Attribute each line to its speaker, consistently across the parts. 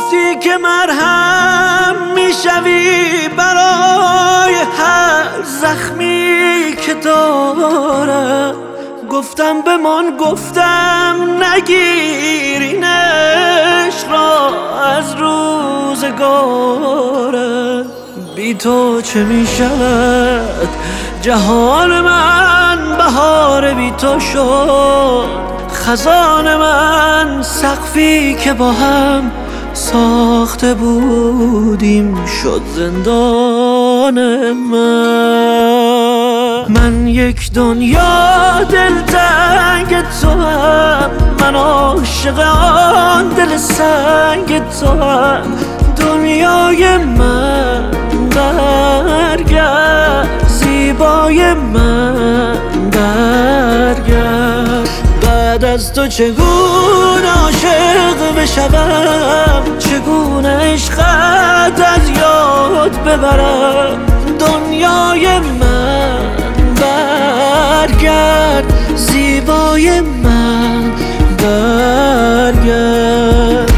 Speaker 1: گفتی که مرهم میشوی برای هر زخمی که دارم. گفتم بمان، گفتم نگیر این عشق را از روزگارم. بی تو چه می شود جهان من، بهار بی تو شد خزان من. سقفی که با هم ساخته بودیم شد زندان من یک دنیا دلتنگ تو هم، من عاشق آن دل سنگ تو هم. دنیای من برگرد، زیبای من برگرد. بعد از تو چگونه عاشق بشوم، چگونه عشقت از یاد ببرم. دنیای من برگرد، زیبای من برگرد.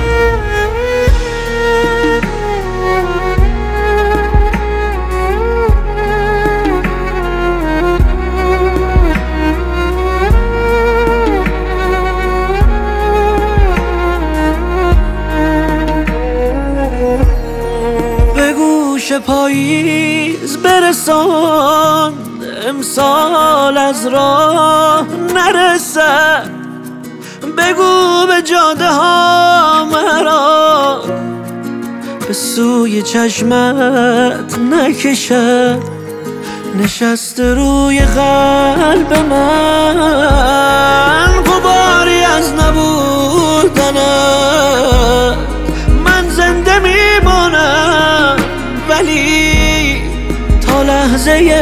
Speaker 1: پاییز برسان، امسال از راه نرسد. بگو به جاده ها مرا به سوی چشمت نکشد. نشسته روی قلب من غباری از نبودنت. من زنده میمانم ولی تا لحظه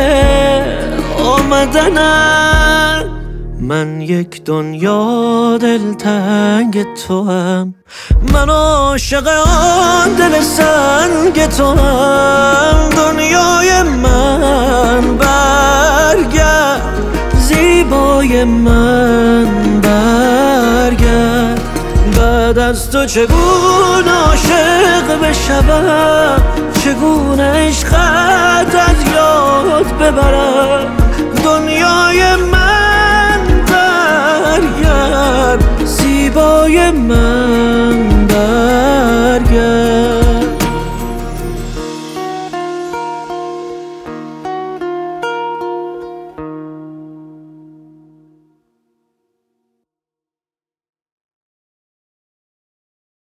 Speaker 1: آمدنت. من یک دنیا دلتنگ تو هم، من عاشق آن دل سنگ تو هم. دنیای من برگرد، زیبای من برگرد. بعد از تو چگونه عاشق بشوم، چگونه عشقت از یاد ببرم. دنیای من برگرد، زیبای من